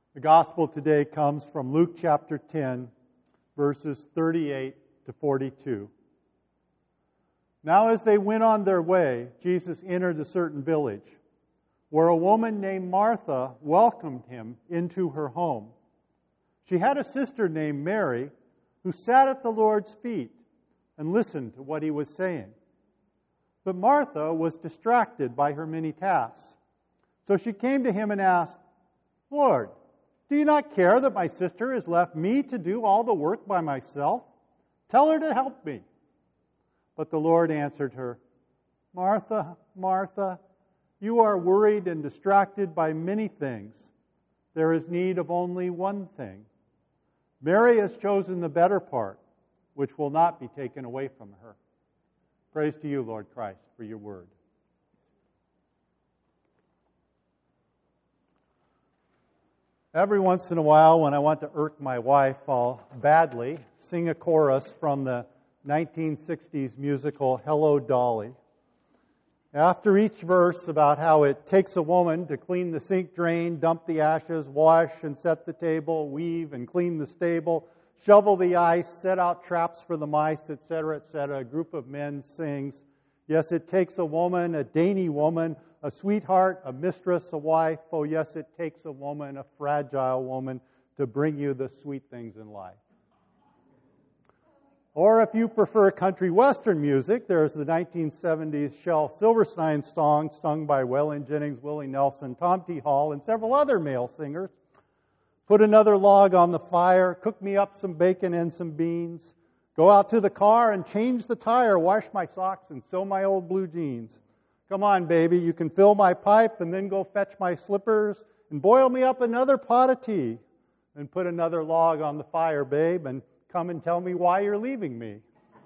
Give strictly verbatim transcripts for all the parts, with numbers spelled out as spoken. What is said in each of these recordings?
The gospel today comes from Luke chapter ten, verses thirty-eight to forty-two. Now as they went on their way, Jesus entered a certain village, where a woman named Martha welcomed him into her home. She had a sister named Mary, who sat at the Lord's feet and listened to what he was saying. But Martha was distracted by her many tasks. So she came to him and asked, "Lord, do you not care that my sister has left me to do all the work by myself? Tell her to help me." But the Lord answered her, "Martha, Martha, you are worried and distracted by many things. There is need of only one thing. Mary has chosen the better part, which will not be taken away from her." Praise to you, Lord Christ, for your word. Every once in a while, when I want to irk my wife, I'll badly sing a chorus from the nineteen sixties musical Hello, Dolly. After each verse about how it takes a woman to clean the sink drain, dump the ashes, wash and set the table, weave and clean the stable, shovel the ice, set out traps for the mice, et cetera, et cetera, a group of men sings, "Yes, it takes a woman, a dainty woman, a sweetheart, a mistress, a wife. Oh, yes, it takes a woman, a fragile woman, to bring you the sweet things in life." Or if you prefer country western music, there's the nineteen seventies Shel Silverstein song sung by Waylon Jennings, Willie Nelson, Tom T. Hall, and several other male singers. "Put another log on the fire, cook me up some bacon and some beans, go out to the car and change the tire, wash my socks and sew my old blue jeans. Come on, baby, you can fill my pipe and then go fetch my slippers and boil me up another pot of tea. And put another log on the fire, babe, and come and tell me why you're leaving me."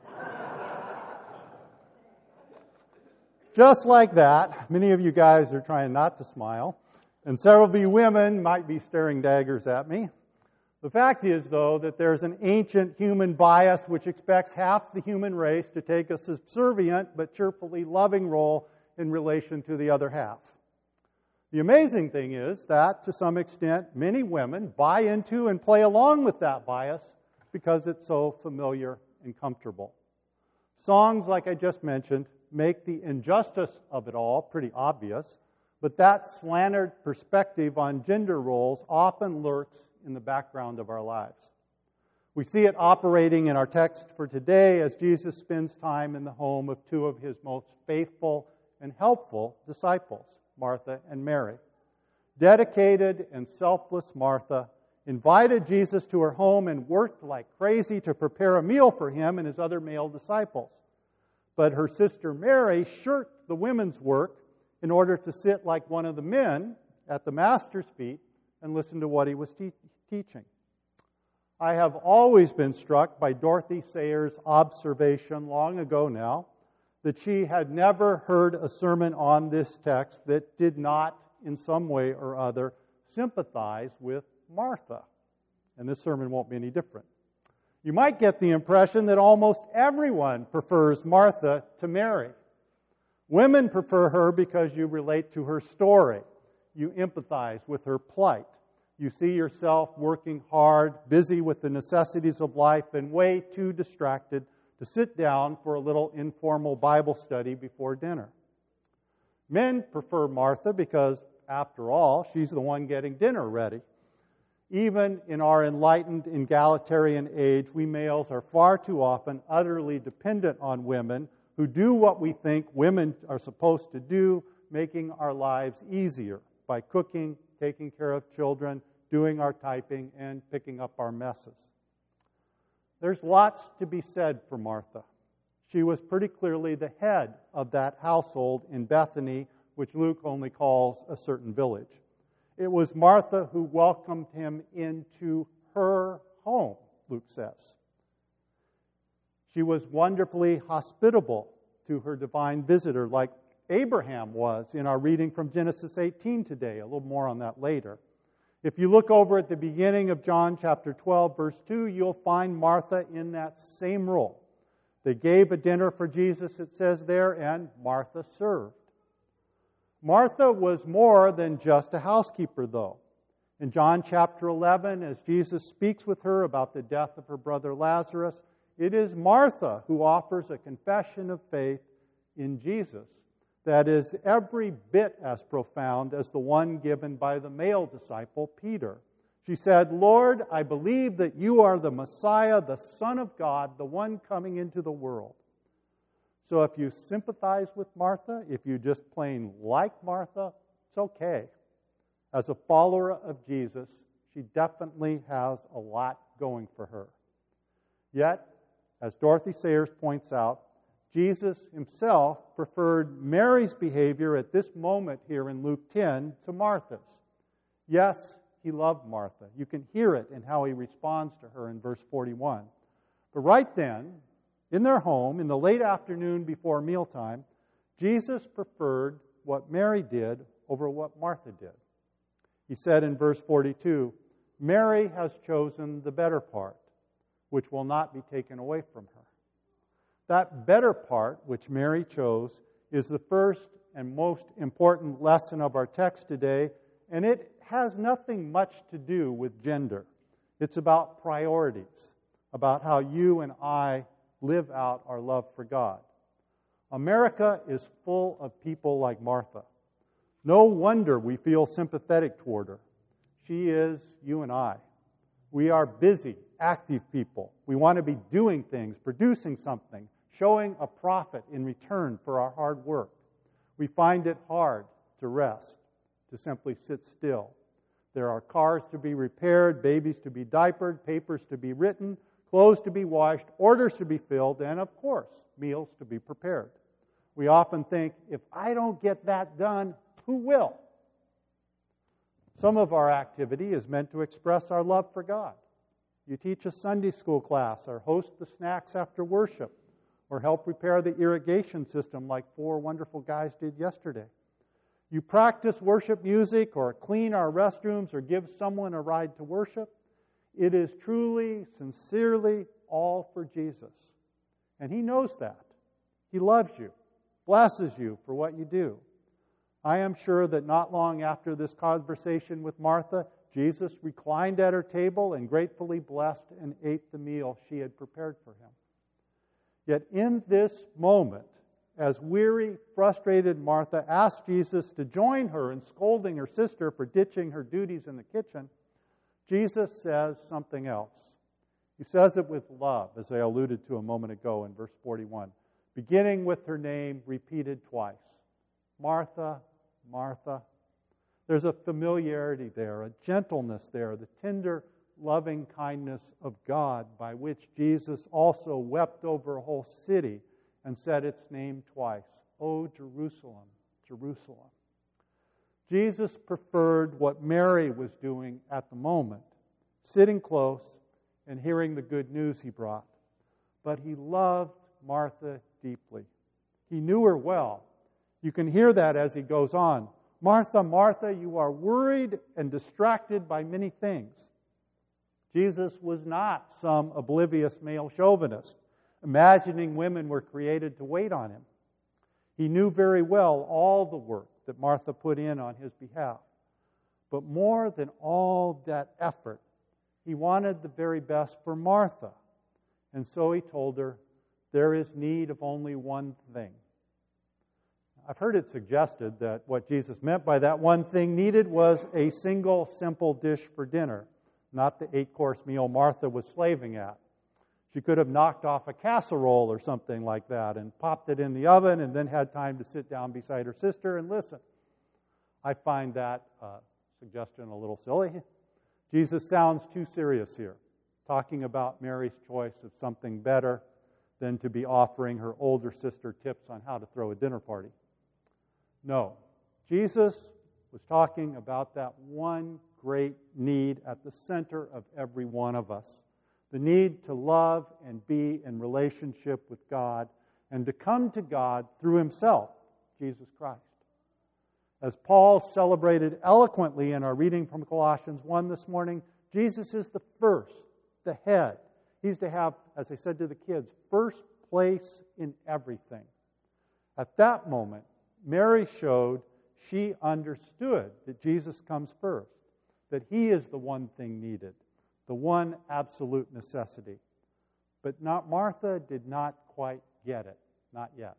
Just like that, many of you guys are trying not to smile, and several of you women might be staring daggers at me. The fact is, though, that there's an ancient human bias which expects half the human race to take a subservient but cheerfully loving role in relation to the other half. The amazing thing is that, to some extent, many women buy into and play along with that bias because it's so familiar and comfortable. Songs, like I just mentioned, make the injustice of it all pretty obvious, but that slanted perspective on gender roles often lurks in the background of our lives. We see it operating in our text for today as Jesus spends time in the home of two of his most faithful and helpful disciples, Martha and Mary. Dedicated and selfless Martha invited Jesus to her home and worked like crazy to prepare a meal for him and his other male disciples. But her sister Mary shirked the women's work in order to sit like one of the men at the Master's feet and listen to what he was te- teaching. I have always been struck by Dorothy Sayers' observation long ago now that she had never heard a sermon on this text that did not, in some way or other, sympathize with Martha. And this sermon won't be any different. You might get the impression that almost everyone prefers Martha to Mary. Women prefer her because you relate to her story. You empathize with her plight. You see yourself working hard, busy with the necessities of life, and way too distracted to sit down for a little informal Bible study before dinner. Men prefer Martha because, after all, she's the one getting dinner ready. Even in our enlightened egalitarian age, we males are far too often utterly dependent on women who do what we think women are supposed to do, making our lives easier by cooking, taking care of children, doing our typing, and picking up our messes. There's lots to be said for Martha. She was pretty clearly the head of that household in Bethany, which Luke only calls a certain village. It was Martha who welcomed him into her home, Luke says. She was wonderfully hospitable to her divine visitor, like Abraham was in our reading from Genesis eighteen today. A little more on that later. If you look over at the beginning of John chapter twelve, verse two, you'll find Martha in that same role. They gave a dinner for Jesus, it says there, and Martha served. Martha was more than just a housekeeper, though. In John chapter eleven, as Jesus speaks with her about the death of her brother Lazarus, it is Martha who offers a confession of faith in Jesus that is every bit as profound as the one given by the male disciple Peter. She said, "Lord, I believe that you are the Messiah, the Son of God, the one coming into the world." So if you sympathize with Martha, if you just plain like Martha, it's okay. As a follower of Jesus, she definitely has a lot going for her. Yet, as Dorothy Sayers points out, Jesus himself preferred Mary's behavior at this moment here in Luke ten to Martha's. Yes, he loved Martha. You can hear it in how he responds to her in verse forty-one. But right then, in their home, in the late afternoon before mealtime, Jesus preferred what Mary did over what Martha did. He said in verse forty-two, "Mary has chosen the better part, which will not be taken away from her." That better part, which Mary chose, is the first and most important lesson of our text today, and it has nothing much to do with gender. It's about priorities, about how you and I live out our love for God. America is full of people like Martha. No wonder we feel sympathetic toward her. She is you and I. We are busy, active people. We want to be doing things, producing something, showing a profit in return for our hard work. We find it hard to rest, to simply sit still. There are cars to be repaired, babies to be diapered, papers to be written, clothes to be washed, orders to be filled, and of course, meals to be prepared. We often think, if I don't get that done, who will? Some of our activity is meant to express our love for God. You teach a Sunday school class, or host the snacks after worship, or help repair the irrigation system like four wonderful guys did yesterday. You practice worship music, or clean our restrooms, or give someone a ride to worship. It is truly, sincerely all for Jesus. And He knows that. He loves you, blesses you for what you do. I am sure that not long after this conversation with Martha, Jesus reclined at her table and gratefully blessed and ate the meal she had prepared for him. Yet in this moment, as weary, frustrated Martha asked Jesus to join her in scolding her sister for ditching her duties in the kitchen, Jesus says something else. He says it with love, as I alluded to a moment ago in verse forty-one, beginning with her name repeated twice. Martha, Martha. There's a familiarity there, a gentleness there, the tender, loving kindness of God by which Jesus also wept over a whole city and said its name twice. "O Jerusalem, Jerusalem." Jesus preferred what Mary was doing at the moment, sitting close and hearing the good news he brought. But he loved Martha deeply. He knew her well. You can hear that as he goes on. "Martha, Martha, you are worried and distracted by many things." Jesus was not some oblivious male chauvinist, imagining women were created to wait on him. He knew very well all the work that Martha put in on his behalf. But more than all that effort, he wanted the very best for Martha. And so he told her, there is need of only one thing. I've heard it suggested that what Jesus meant by that one thing needed was a single simple dish for dinner, not the eight-course meal Martha was slaving at. She could have knocked off a casserole or something like that and popped it in the oven and then had time to sit down beside her sister and listen. I find that uh, suggestion a little silly. Jesus sounds too serious here, talking about Mary's choice of something better than to be offering her older sister tips on how to throw a dinner party. No, Jesus was talking about that one great need at the center of every one of us. The need to love and be in relationship with God and to come to God through Himself, Jesus Christ. As Paul celebrated eloquently in our reading from Colossians one this morning, Jesus is the first, the head. He's to have, as I said to the kids, first place in everything. At that moment, Mary showed she understood that Jesus comes first, that He is the one thing needed, the one absolute necessity. But not Martha did not quite get it, not yet.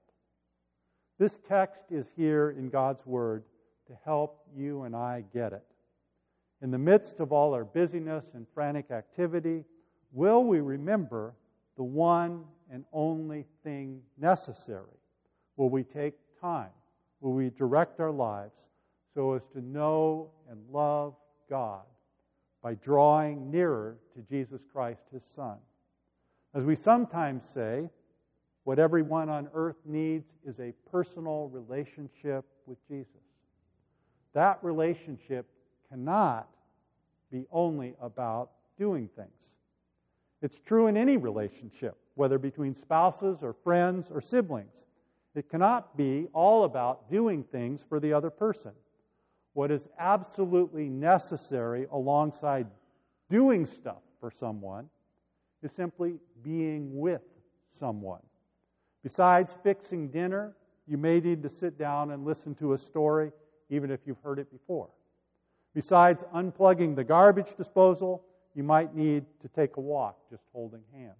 This text is here in God's Word to help you and I get it. In the midst of all our busyness and frantic activity, will we remember the one and only thing necessary? Will we take time? Will we direct our lives so as to know and love God by drawing nearer to Jesus Christ, His Son? As we sometimes say, what everyone on earth needs is a personal relationship with Jesus. That relationship cannot be only about doing things. It's true in any relationship, whether between spouses or friends or siblings. It cannot be all about doing things for the other person. What is absolutely necessary alongside doing stuff for someone is simply being with someone. Besides fixing dinner, you may need to sit down and listen to a story, even if you've heard it before. Besides unplugging the garbage disposal, you might need to take a walk, just holding hands.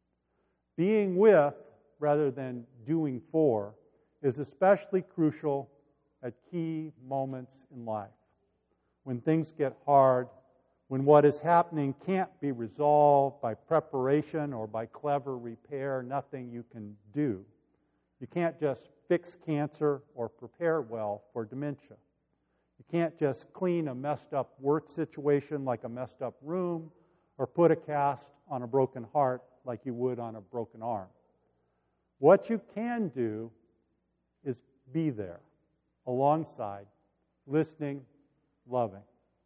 Being with, rather than doing for, is especially crucial at key moments in life. When things get hard, when what is happening can't be resolved by preparation or by clever repair, nothing you can do. You can't just fix cancer or prepare well for dementia. You can't just clean a messed up work situation like a messed up room or put a cast on a broken heart like you would on a broken arm. What you can do is be there, alongside, listening, loving.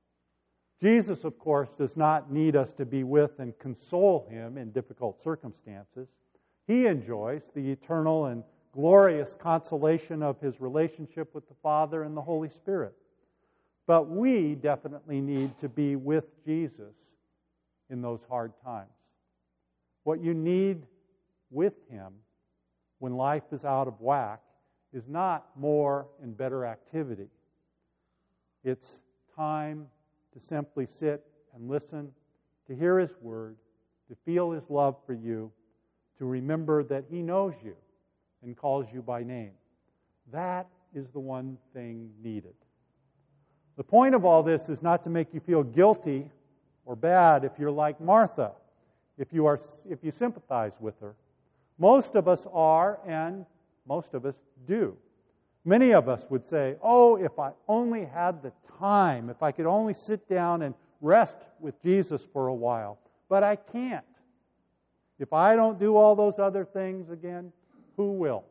Jesus, of course, does not need us to be with and console Him in difficult circumstances. He enjoys the eternal and glorious consolation of His relationship with the Father and the Holy Spirit. But we definitely need to be with Jesus in those hard times. What you need with Him when life is out of whack is not more and better activity. It's time to simply sit and listen, to hear His Word, to feel His love for you, to remember that He knows you and calls you by name. That is the one thing needed. The point of all this is not to make you feel guilty or bad if you're like Martha, if you are, if you sympathize with her. Most of us are, and most of us do. Many of us would say, oh, if I only had the time, if I could only sit down and rest with Jesus for a while. But I can't. If I don't do all those other things again, who will?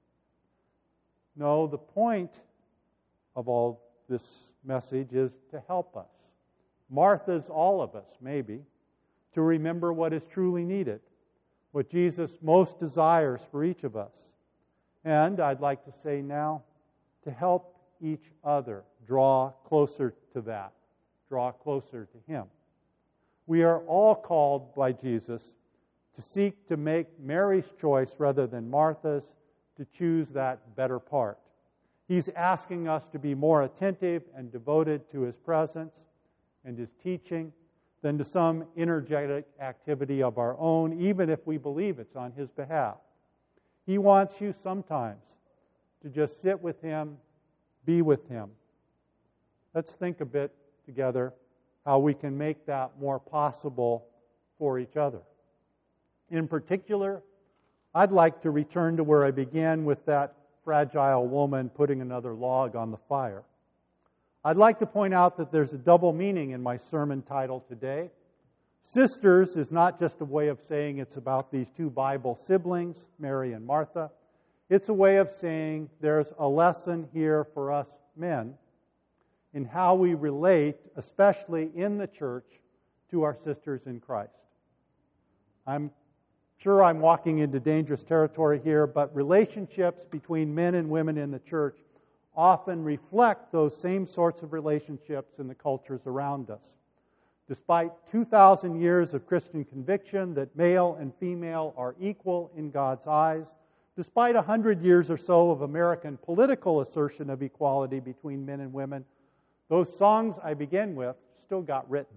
No, the point of all this message is to help us. Martha's all of us, maybe, to remember what is truly needed, what Jesus most desires for each of us. And I'd like to say now, to help each other draw closer to that, draw closer to Him. We are all called by Jesus to seek to make Mary's choice rather than Martha's, to choose that better part. He's asking us to be more attentive and devoted to His presence and His teaching than to some energetic activity of our own, even if we believe it's on His behalf. He wants you sometimes to just sit with Him, be with Him. Let's think a bit together how we can make that more possible for each other. In particular, I'd like to return to where I began with that fragile woman putting another log on the fire. I'd like to point out that there's a double meaning in my sermon title today. Sisters is not just a way of saying it's about these two Bible siblings, Mary and Martha. It's a way of saying there's a lesson here for us men in how we relate, especially in the church, to our sisters in Christ. I'm sure I'm walking into dangerous territory here, but relationships between men and women in the church often reflect those same sorts of relationships in the cultures around us. Despite two thousand years of Christian conviction that male and female are equal in God's eyes, despite one hundred years or so of American political assertion of equality between men and women, those songs I begin with, still got written.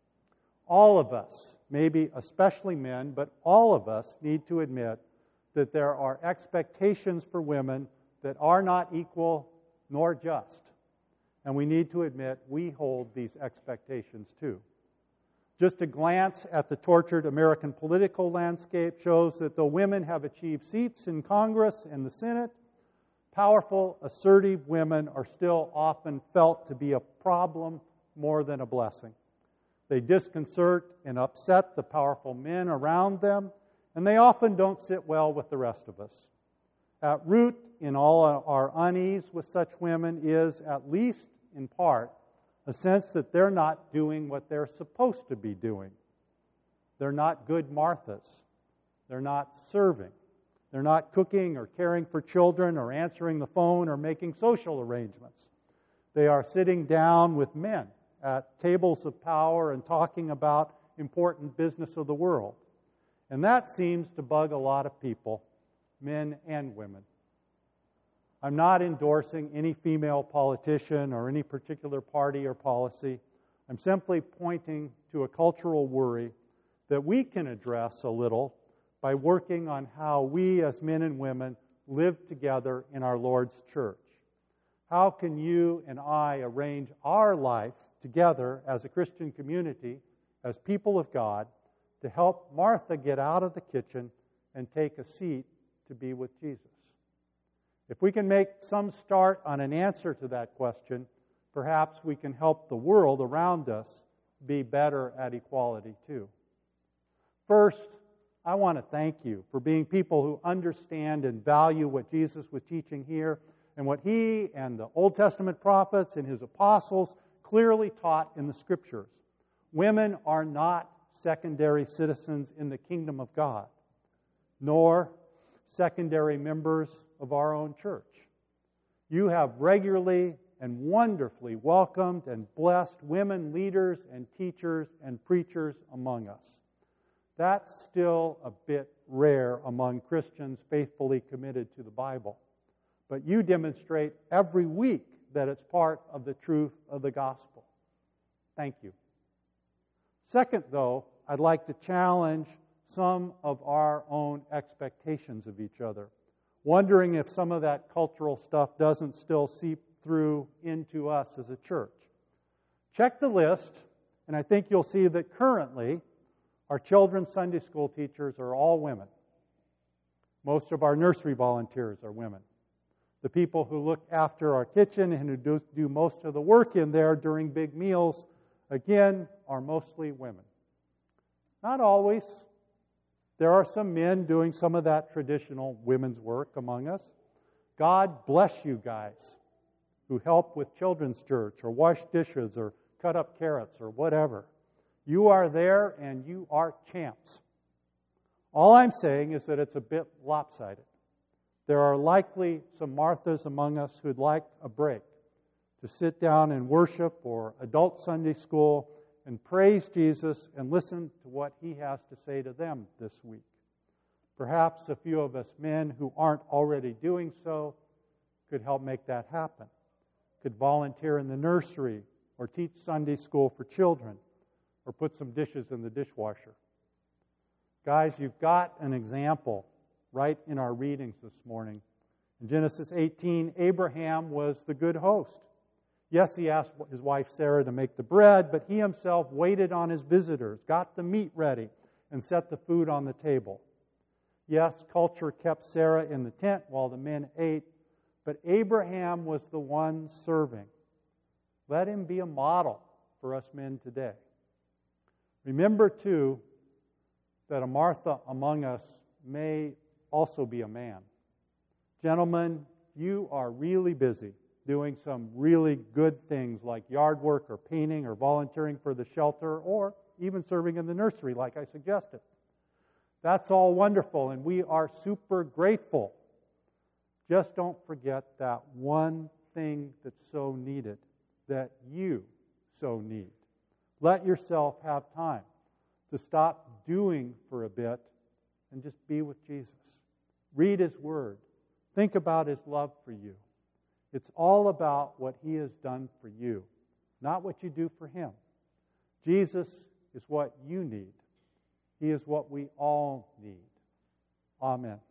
All of us, maybe especially men, but all of us need to admit that there are expectations for women that are not equal nor just. And we need to admit we hold these expectations too. Just a glance at the tortured American political landscape shows that though women have achieved seats in Congress and the Senate, powerful, assertive women are still often felt to be a problem more than a blessing. They disconcert and upset the powerful men around them, and they often don't sit well with the rest of us. At root in all our unease with such women is, at least in part, a sense that they're not doing what they're supposed to be doing. They're not good Marthas. They're not serving. They're not cooking or caring for children or answering the phone or making social arrangements. They are sitting down with men at tables of power and talking about important business of the world. And that seems to bug a lot of people, men and women. I'm not endorsing any female politician or any particular party or policy. I'm simply pointing to a cultural worry that we can address a little by working on how we as men and women live together in our Lord's church. How can you and I arrange our life together as a Christian community, as people of God, to help Martha get out of the kitchen and take a seat to be with Jesus? If we can make some start on an answer to that question, perhaps we can help the world around us be better at equality too. First, I want to thank you for being people who understand and value what Jesus was teaching here and what he and the Old Testament prophets and his apostles clearly taught in the Scriptures. Women are not secondary citizens in the kingdom of God, nor secondary members of our own church. You have regularly and wonderfully welcomed and blessed women leaders and teachers and preachers among us. That's still a bit rare among Christians faithfully committed to the Bible. But you demonstrate every week that it's part of the truth of the gospel. Thank you. Second, though, I'd like to challenge some of our own expectations of each other, wondering if some of that cultural stuff doesn't still seep through into us as a church. Check the list, and I think you'll see that currently our children's Sunday school teachers are all women. Most of our nursery volunteers are women. The people who look after our kitchen and who do, do most of the work in there during big meals, again, are mostly women. Not always. There are some men doing some of that traditional women's work among us. God bless you guys who help with children's church or wash dishes or cut up carrots or whatever. You are there and you are champs. All I'm saying is that it's a bit lopsided. There are likely some Marthas among us who'd like a break to sit down and worship or adult Sunday school and praise Jesus and listen to what he has to say to them this week. Perhaps a few of us men who aren't already doing so could help make that happen. Could volunteer in the nursery or teach Sunday school for children or put some dishes in the dishwasher. Guys, you've got an example right in our readings this morning. In Genesis eighteen, Abraham was the good host. Yes, he asked his wife Sarah to make the bread, but he himself waited on his visitors, got the meat ready, and set the food on the table. Yes, culture kept Sarah in the tent while the men ate, but Abraham was the one serving. Let him be a model for us men today. Remember, too, that a Martha among us may also be a man. Gentlemen, you are really busy doing some really good things like yard work or painting or volunteering for the shelter or even serving in the nursery like I suggested. That's all wonderful and we are super grateful. Just don't forget that one thing that's so needed, that you so need. Let yourself have time to stop doing for a bit and just be with Jesus. Read His Word. Think about His love for you. It's all about what He has done for you, not what you do for Him. Jesus is what you need. He is what we all need. Amen.